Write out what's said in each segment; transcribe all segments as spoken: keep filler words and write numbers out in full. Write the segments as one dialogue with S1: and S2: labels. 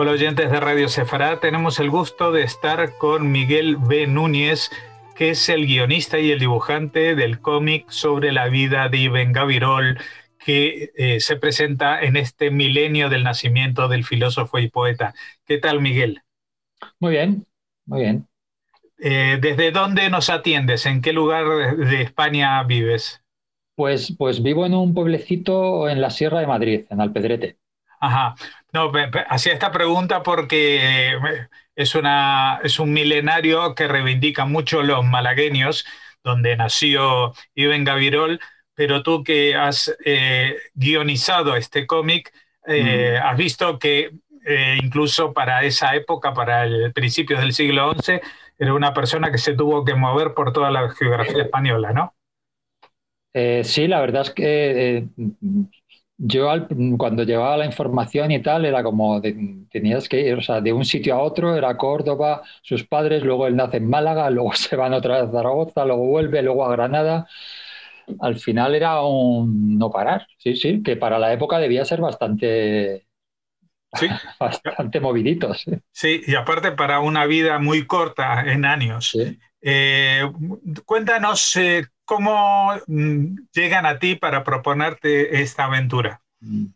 S1: oyentes de Radio Sefará? Tenemos el gusto de estar con Miguel B. Núñez, que es el guionista y el dibujante del cómic sobre la vida de Ibn Gabirol, que eh, se presenta en este milenio del nacimiento del filósofo y poeta. ¿Qué tal, Miguel?
S2: Muy bien, muy bien.
S1: Eh, ¿Desde dónde nos atiendes? ¿En qué lugar de España vives?
S2: Pues, pues vivo en un pueblecito en la Sierra de Madrid, en Alpedrete.
S1: Ajá. No, pe- pe- hacía esta pregunta porque eh, es una, es un milenario que reivindica mucho los malagueños, donde nació Ibn Gabirol, pero tú que has eh, guionizado este cómic,
S2: Mm.
S1: eh, has visto que eh, incluso para esa época, para el principios del siglo once, era una persona que se tuvo que mover por toda la geografía española, ¿no?
S2: Eh, sí, la verdad es que eh, yo al- cuando llevaba la información y tal, era como de- tenías que ir, o sea, de un sitio a otro, era Córdoba, sus padres, luego él nace en Málaga, luego se van otra vez a Zaragoza, luego vuelve, luego a Granada. Al final era un no parar, sí, sí, que para la época debía ser bastante,
S1: Sí.
S2: bastante movidito, sí.
S1: Sí, y aparte para una vida muy corta en años.
S2: Sí.
S1: Eh, Cuéntanos eh, cómo mm, llegan a ti para proponerte esta aventura.
S2: Mm.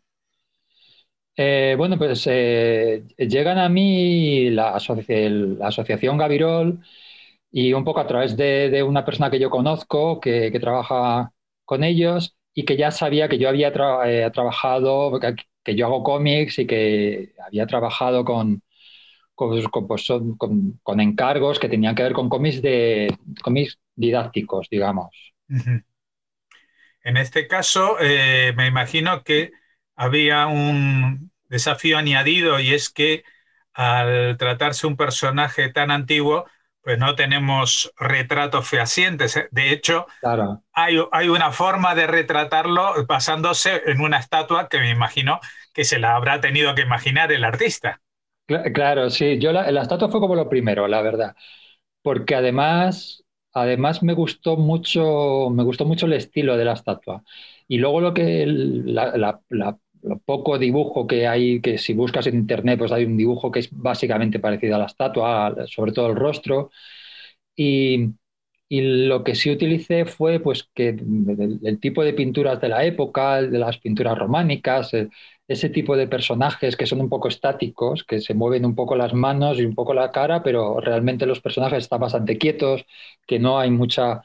S2: Eh, bueno, pues eh, llegan a mí la, asoci- el- la Asociación Gabirol y un poco a través de, de una persona que yo conozco que, que trabaja con ellos y que ya sabía que yo había tra- eh, trabajado, que, que yo hago cómics y que había trabajado con, con, con, pues, son- con- con encargos que tenían que ver con cómics, de, cómics didácticos, digamos.
S1: Ujú. En este caso, eh, me imagino que había un desafío añadido y es que al tratarse un personaje tan antiguo, pues no tenemos retratos fehacientes. De hecho,
S2: Claro.
S1: hay, hay una forma de retratarlo basándose en una estatua que me imagino que se la habrá tenido que imaginar el artista.
S2: Cla- Claro, sí, yo la, la estatua fue como lo primero, la verdad. Porque además, además me gustó mucho, me gustó mucho el estilo de la estatua. Y luego lo que el- la, la- la- lo poco dibujo que hay, que si buscas en internet, pues hay un dibujo que es básicamente parecido a la estatua, sobre todo el rostro. Y, y lo que sí utilicé fue pues que el, el tipo de pinturas de la época, de las pinturas románicas, eh, ese tipo de personajes que son un poco estáticos, que se mueven un poco las manos y un poco la cara, pero realmente los personajes están bastante quietos, que no hay mucha,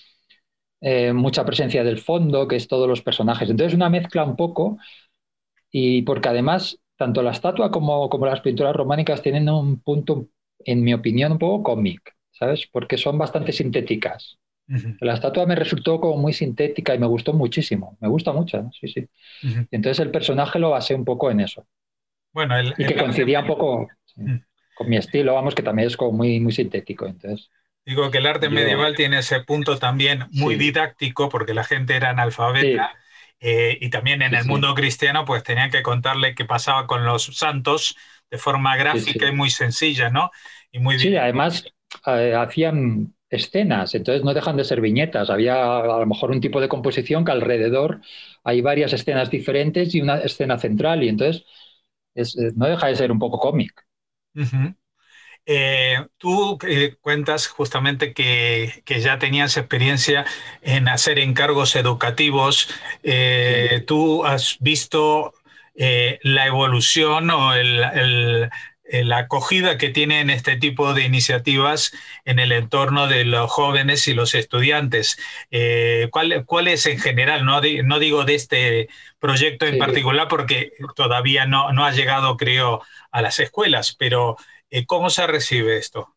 S2: eh, mucha presencia del fondo, que es todos los personajes. Entonces una mezcla un poco, y porque además tanto la estatua como, como las pinturas románicas tienen un punto, en mi opinión, un poco cómic, ¿sabes? Porque son bastante sintéticas.
S1: Ujú,
S2: La estatua me resultó como muy sintética y me gustó muchísimo. Me gusta mucho, ¿no? Sí, sí.
S1: ujú.
S2: Y entonces el personaje lo basé un poco en eso.
S1: Bueno, el,
S2: Y
S1: el
S2: que
S1: arte
S2: coincidía un
S1: medieval.
S2: poco sí, con mi estilo, vamos, que también es como muy, muy sintético. Entonces,
S1: Digo que el arte
S2: yo,
S1: medieval tiene ese punto también muy
S2: sí,
S1: didáctico porque la gente era
S2: sí,
S1: analfabeta eh, y también en
S2: sí,
S1: el
S2: sí,
S1: mundo cristiano pues tenían que contarle qué pasaba con los santos de forma
S2: sí,
S1: gráfica y
S2: sí.
S1: muy sencilla, ¿no? Y muy
S2: Sí,
S1: directa.
S2: además eh, hacían escenas, entonces no dejan de ser viñetas. Había a lo mejor un tipo de composición que alrededor hay varias escenas diferentes y una escena central, y entonces es- es- no deja de ser un poco cómic.
S1: Ujú. Eh, tú eh, cuentas justamente que, que ya tenías experiencia en hacer encargos educativos.
S2: Sí.
S1: Eh, ¿tú has visto eh, la evolución o el- el- el- la acogida que tienen este tipo de iniciativas en el entorno de los jóvenes y los estudiantes? Eh, ¿cuál, cuál es en general? No, di- no digo de este proyecto en
S2: Sí.
S1: particular porque todavía no, no ha llegado, creo, a las escuelas, pero eh, ¿cómo se recibe esto?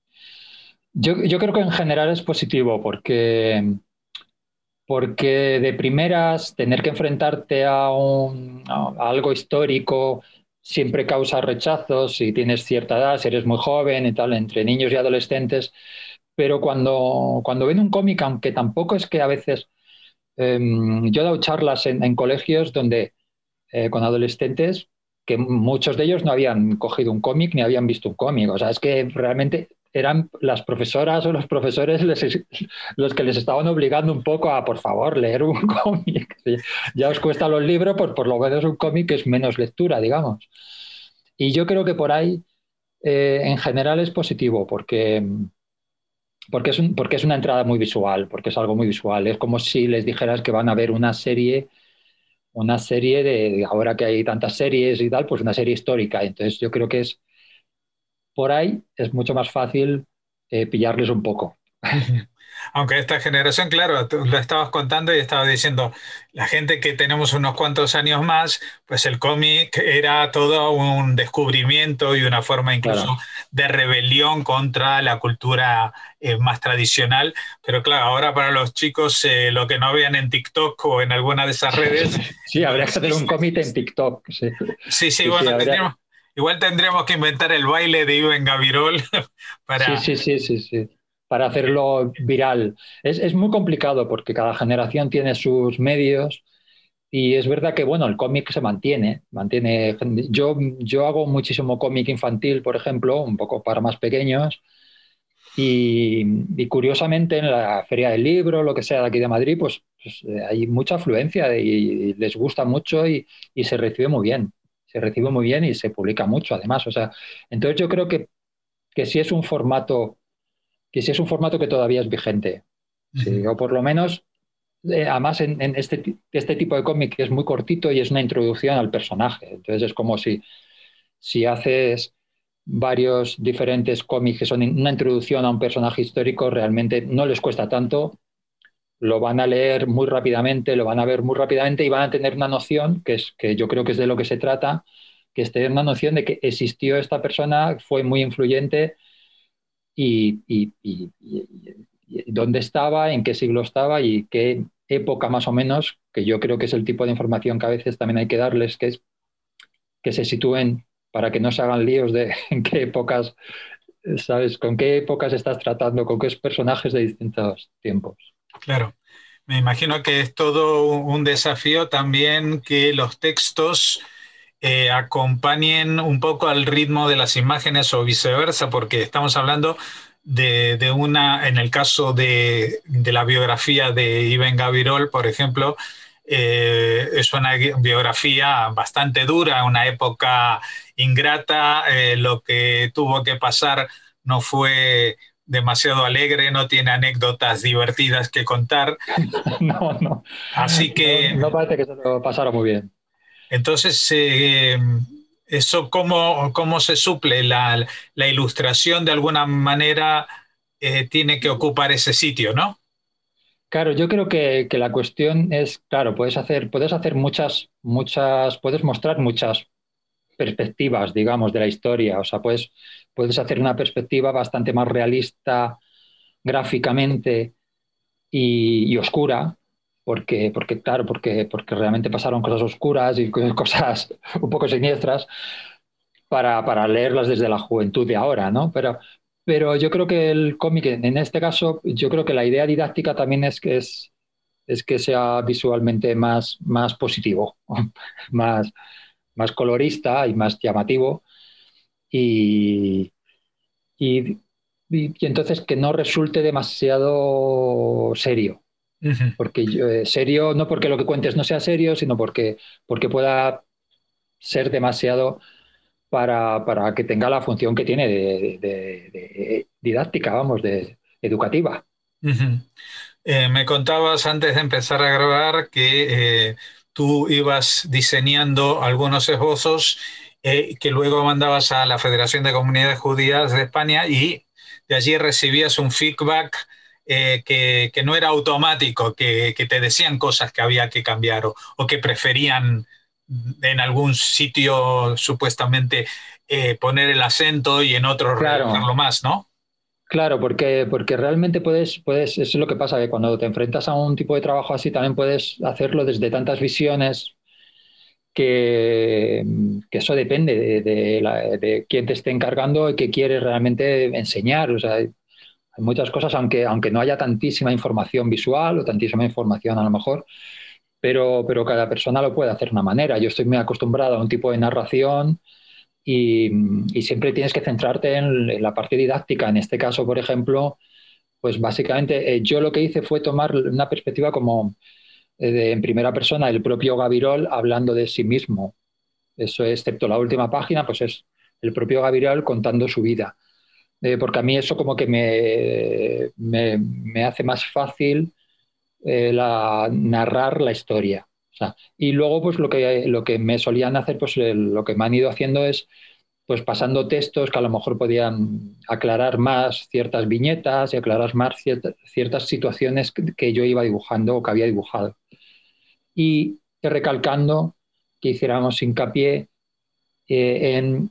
S2: Yo, yo creo que en general es positivo porque, porque de primeras tener que enfrentarte a, un- a algo histórico siempre causa rechazos si tienes cierta edad, si eres muy joven y tal, entre niños y adolescentes. Pero cuando, cuando ven un cómic, aunque tampoco es que a veces eh, yo he dado charlas en, en colegios donde eh, con adolescentes que muchos de ellos no habían cogido un cómic ni habían visto un cómic. O sea, es que realmente eran las profesoras o los profesores les, los que les estaban obligando un poco a, por favor, leer un cómic. Ya os cuesta los libros, pues por lo menos un cómic es menos lectura, digamos. Y yo creo que por ahí, eh, en general, es positivo, porque, porque, es un- porque es una entrada muy visual, porque es algo muy visual. Es como si les dijeras que van a ver una serie, una serie de, ahora que hay tantas series y tal, pues una serie histórica. Entonces yo creo que es por ahí es mucho más fácil eh, pillarles un poco.
S1: Ujú. Aunque esta generación, claro, tú lo estabas contando y estaba diciendo, la gente que tenemos unos cuantos años más, pues el cómic era todo un descubrimiento y una forma incluso
S2: Claro.
S1: de rebelión contra la cultura eh, más tradicional. Pero claro, ahora para los chicos, eh, lo que no vean en TikTok o en alguna de esas redes
S2: Sí,
S1: no
S2: habría que hacer un
S1: existe.
S2: cómic en TikTok. Sí,
S1: Sí, sí,
S2: sí, sí,
S1: bueno,
S2: habría.
S1: tendríamos, igual tendríamos que inventar el baile de Iben Gavirol
S2: Sí,
S1: para...
S2: sí, sí, sí, sí. Para hacerlo viral. Es, es muy complicado porque cada generación tiene sus medios y es verdad que, bueno, el cómic se mantiene, mantiene. Yo, yo hago muchísimo cómic infantil, por ejemplo, un poco para más pequeños y, y curiosamente en la Feria del Libro, lo que sea de aquí de Madrid, pues, pues, eh, hay mucha afluencia y, y les gusta mucho y, y se recibe muy bien. Se recibe muy bien y se publica mucho además. O sea, entonces yo creo que, que sí es un formato que sí es un formato que todavía es vigente. Sí,
S1: Ujú.
S2: o por lo menos, eh, además en, en este, ti- este tipo de cómic que es muy cortito y es una introducción al personaje. Entonces es como si, si haces varios diferentes cómics que son in- una introducción a un personaje histórico, realmente no les cuesta tanto, lo van a leer muy rápidamente, lo van a ver muy rápidamente y van a tener una noción, que es que yo creo que es de lo que se trata, que es tener una noción de que existió esta persona, fue muy influyente y, y- y- y- y dónde estaba, en qué siglo estaba y qué época más o menos, que yo creo que es el tipo de información que a veces también hay que darles, que es que se sitúen para que no se hagan líos de en qué épocas, ¿sabes? Con qué épocas estás tratando, con qué personajes de distintos tiempos.
S1: Claro. Me imagino que es todo un desafío también que los textos eh, acompañen un poco al ritmo de las imágenes o viceversa, porque estamos hablando de, de una, en el caso de, de la biografía de Ibn Gabirol, por ejemplo, eh, es una biografía bastante dura, una época ingrata, eh, lo que tuvo que pasar no fue demasiado alegre, no tiene anécdotas divertidas que contar.
S2: No, no,
S1: Así
S2: no,
S1: que,
S2: no parece que se lo pasara muy bien.
S1: entonces, eh, ¿eso cómo, cómo se suple? La, la ilustración de alguna manera eh, tiene que ocupar ese sitio, ¿no?
S2: Claro, yo creo que, que la cuestión es, claro, puedes hacer, puedes hacer muchas, muchas, puedes mostrar muchas perspectivas, digamos, de la historia. O sea, puedes, puedes hacer una perspectiva bastante más realista gráficamente y, y oscura, porque, porque claro, porque, porque realmente pasaron cosas oscuras y cosas un poco siniestras para, para leerlas desde la juventud de ahora, ¿no? Pero, pero yo creo que el cómic, en este caso, yo creo que la idea didáctica también es que es, es que sea visualmente más, más positivo, más, más colorista y más llamativo y, y, y- y entonces que no resulte demasiado serio.
S1: Ujú.
S2: Porque yo, eh, serio, no porque lo que cuentes no sea serio, sino porque, porque pueda ser demasiado para, para que tenga la función que tiene de, de- de didáctica, vamos, de educativa.
S1: Ujú. Eh, me contabas antes de empezar a grabar que eh, tú ibas diseñando algunos esbozos eh, que luego mandabas a la Federación de Comunidades Judías de España y de allí recibías un feedback eh, que, que no era automático, que, que te decían cosas que había que cambiar o, o que preferían en algún sitio supuestamente eh, poner el acento y en otro
S2: Claro,
S1: relajarlo más, ¿no?
S2: claro, porque, porque realmente puedes, puedes, eso es lo que pasa, que cuando te enfrentas a un tipo de trabajo así, también puedes hacerlo desde tantas visiones que, que eso depende de, de la- de quién te esté encargando y qué quieres realmente enseñar. O sea, hay, hay muchas cosas, aunque, aunque no haya tantísima información visual o tantísima información a lo mejor, pero, pero cada persona lo puede hacer de una manera. Yo estoy muy acostumbrado a un tipo de narración y, y siempre tienes que centrarte en, en la parte didáctica. En este caso, por ejemplo, pues básicamente eh, yo lo que hice fue tomar una perspectiva como eh, de- en primera persona el propio Gavirol hablando de sí mismo. Eso, excepto la última página, pues es el propio Gabriel contando su vida. Eh, porque a mí eso como que me, me, me hace más fácil eh, la, narrar la historia. O sea, y luego pues lo que, lo que me solían hacer, pues el- lo que me han ido haciendo es pues pasando textos que a lo mejor podían aclarar más ciertas viñetas y aclarar más cierta- ciertas situaciones que, que yo iba dibujando o que había dibujado. Y recalcando que hiciéramos hincapié eh, en,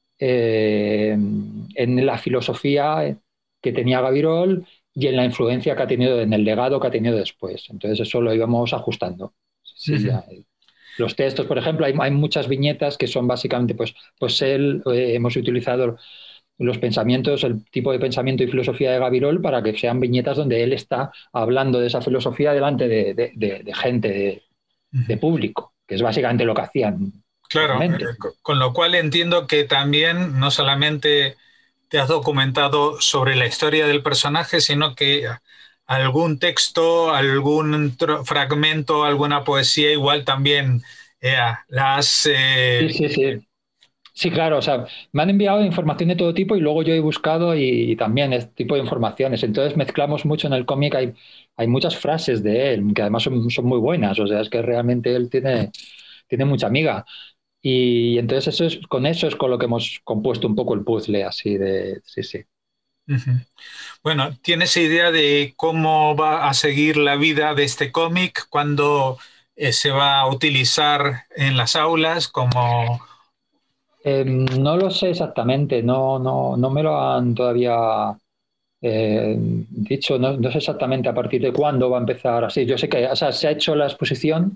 S2: eh, en la filosofía que tenía Gabirol y en la influencia que ha tenido, en el legado que ha tenido después. Entonces eso lo íbamos ajustando. Sí,
S1: Ujú.
S2: ya. Los textos, por ejemplo, hay, hay muchas viñetas que son básicamente, pues, pues él, eh, hemos utilizado los pensamientos, el tipo de pensamiento y filosofía de Gabirol para que sean viñetas donde él está hablando de esa filosofía delante de, de, de, de gente, de, de,
S1: Ujú.
S2: público, que es básicamente lo que hacían
S1: Claro,
S2: realmente.
S1: eh, co- con lo cual entiendo que también no solamente te has documentado sobre la historia del personaje, sino que algún texto, algún tro- fragmento, alguna poesía igual también eh, la has...
S2: Sí,
S1: eh,
S2: sí, sí. Sí, claro, o sea, me han enviado información de todo tipo y luego yo he buscado y, y también este tipo de informaciones. Entonces mezclamos mucho en el cómic, hay, hay muchas frases de él que además son, son muy buenas, o sea, es que realmente él tiene, tiene mucha amiga. Y entonces eso es, con eso es con lo que hemos compuesto un poco el puzzle, así de, sí, sí.
S1: Ujú. Bueno, ¿tienes idea de cómo va a seguir la vida de este cómic? ¿Cuándo eh, se va a utilizar en las aulas? Como...
S2: Eh, no lo sé exactamente, no, no, no me lo han todavía eh, dicho, no, no sé exactamente a partir de cuándo va a empezar así. Yo sé que, o sea, se ha hecho la exposición.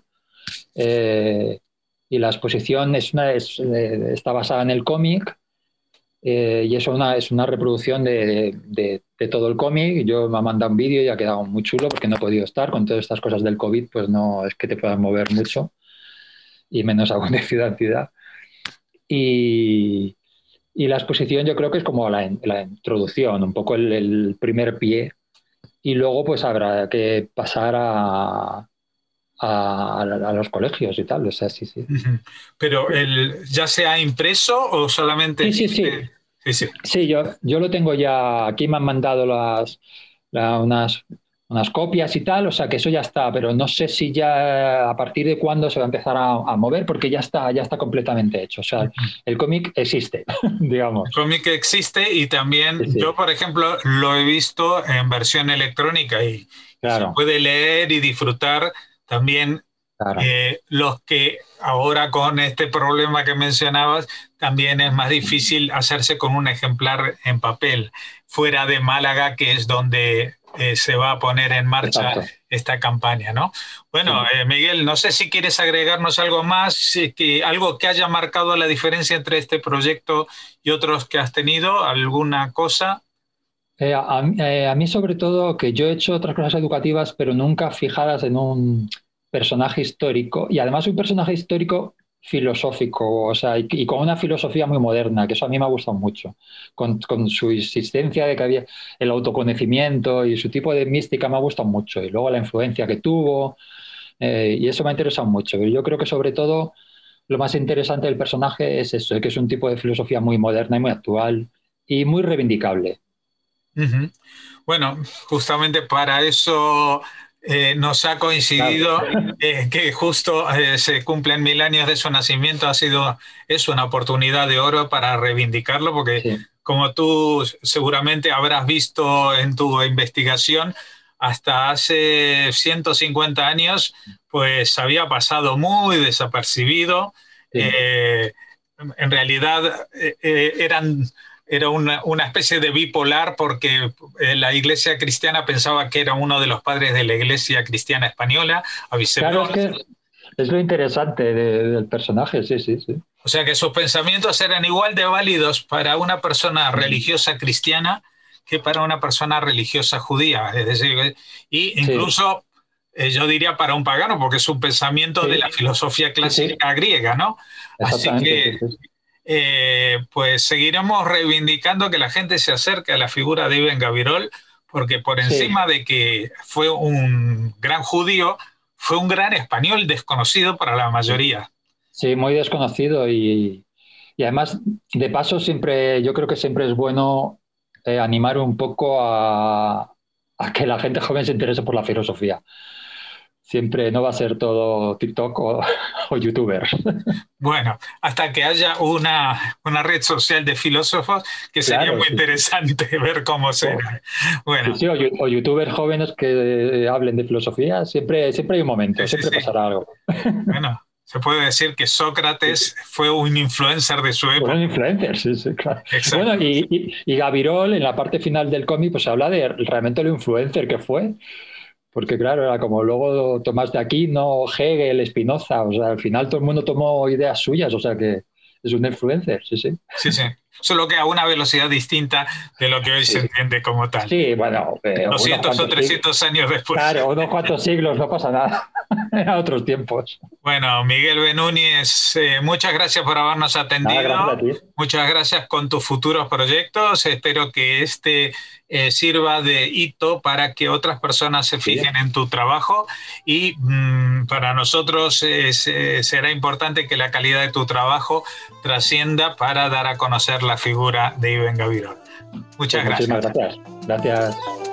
S2: Eh, y la exposición es una, es, eh, está basada en el cómic eh, y es una, es una reproducción de, de, de todo el cómic. Yo me ha mandado un vídeo y ha quedado muy chulo porque no he podido estar con todas estas cosas del COVID, pues no es que te puedas mover mucho y menos aún de ciudad en ciudad. Y, y la exposición yo creo que es como la, la introducción, un poco el, el primer pie y luego pues habrá que pasar a, a, a los colegios y tal. O sea, sí, sí.
S1: Ujú. Pero el, ¿ya se ha impreso o solamente
S2: Sí, sí, sí.
S1: existe? Sí, sí.
S2: Sí, yo, yo lo tengo ya, aquí me han mandado las, la- unas, unas copias y tal, o sea que eso ya está, pero no sé si ya a partir de cuándo se va a empezar a, a mover porque ya está, ya está completamente hecho. O sea,
S1: Ujú.
S2: el cómic existe,
S1: El
S2: digamos.
S1: cómic existe y
S2: Sí,
S1: también yo,
S2: sí,
S1: por ejemplo, lo he visto en versión electrónica y, y se
S2: claro,
S1: puede leer y disfrutar también.
S2: claro.
S1: Eh, los que ahora con este problema que mencionabas, también es más difícil hacerse con un ejemplar en papel, fuera de Málaga, que es donde eh, se va a poner en marcha
S2: Exacto.
S1: esta campaña, ¿no? Bueno,
S2: Sí.
S1: eh, Miguel, no sé si quieres agregarnos algo más, si que, algo que haya marcado la diferencia entre este proyecto y otros que has tenido, alguna cosa.
S2: Eh, a, mí eh, a mí sobre todo que yo he hecho otras cosas educativas, pero nunca fijadas en un personaje histórico y además un personaje histórico filosófico, o sea, y, y con una filosofía muy moderna, que eso a mí me ha gustado mucho, con, con su insistencia de que había el autoconocimiento y su tipo de mística me ha gustado mucho y luego la influencia que tuvo eh, y eso me ha interesado mucho. Pero yo creo que sobre todo lo más interesante del personaje es eso, que es un tipo de filosofía muy moderna y muy actual y muy reivindicable.
S1: Ujú. Bueno, justamente para eso eh, nos ha
S2: Claro.
S1: coincidido eh, que justo eh, se cumplen mil años de su nacimiento. Ha sido, es una oportunidad de oro para reivindicarlo, porque
S2: Sí,
S1: como tú seguramente habrás visto en tu investigación, hasta hace ciento cincuenta años, pues había pasado muy desapercibido.
S2: sí.
S1: Eh, en realidad eh, eh, eran era una, una, especie de bipolar porque eh, la iglesia cristiana pensaba que era uno de los padres de la iglesia cristiana española, a
S2: Claro, es
S1: viceversa.
S2: que es lo interesante de- del personaje, sí, sí, sí.
S1: O sea que sus pensamientos eran igual de válidos para una persona religiosa cristiana que para una persona religiosa judía. Es decir, y
S2: Sí,
S1: incluso eh, yo diría para un pagano, porque es un pensamiento de la
S2: sí,
S1: filosofía
S2: sí, sí,
S1: clásica griega, ¿no? Así
S2: exactamente,
S1: que
S2: sí, sí.
S1: eh, pues seguiremos reivindicando que la gente se acerque a la figura de Ibn Gabirol, porque por
S2: Sí,
S1: encima de que fue un gran judío, fue un gran español desconocido para la
S2: sí.
S1: mayoría.
S2: Sí, muy desconocido y, y además, de paso, siempre, yo creo que siempre es bueno eh, animar un poco a, a que la gente joven se interese por la filosofía. Siempre no va a ser todo TikTok o, o YouTuber.
S1: Bueno, hasta que haya una, una red social de filósofos, que sería
S2: Claro,
S1: muy
S2: sí.
S1: interesante ver cómo
S2: O,
S1: será.
S2: sí,
S1: Bueno,
S2: sí, o, yu- o YouTubers jóvenes que eh, hablen de filosofía, siempre, siempre hay un momento,
S1: sí, sí,
S2: siempre
S1: sí.
S2: pasará algo.
S1: Bueno, se puede decir que Sócrates fue un influencer de su
S2: Bueno,
S1: época.
S2: influencers, sí, sí, claro. Bueno,
S1: Exacto.
S2: y, y, y Gabirol, en la parte final del cómic, pues habla de realmente lo influencer que fue, porque claro, era como luego Tomás de Aquino, Hegel, Spinoza, o sea, al final todo el mundo tomó ideas suyas, o sea que es un influencer, sí, sí.
S1: Sí, sí. Solo que a una velocidad distinta de lo que hoy se
S2: Sí,
S1: entiende como tal.
S2: sí, bueno, eh, unos
S1: doscientos o
S2: cuantos siglos,
S1: trescientos años después.
S2: claro, unos cuantos siglos, no pasa nada, eran otros tiempos.
S1: Bueno, Miguel Benúñez, eh, muchas gracias por habernos
S2: Nada,
S1: atendido.
S2: gracias a ti.
S1: Muchas gracias con tus futuros proyectos. Espero que este eh, sirva de hito para que otras personas se
S2: Sí,
S1: fijen en tu trabajo y mm, para nosotros es, eh, será importante que la calidad de tu trabajo trascienda para dar a conocer la figura de Ibn Gabirol.
S2: pues
S1: Muchas
S2: muchísimas
S1: gracias.
S2: gracias. Gracias.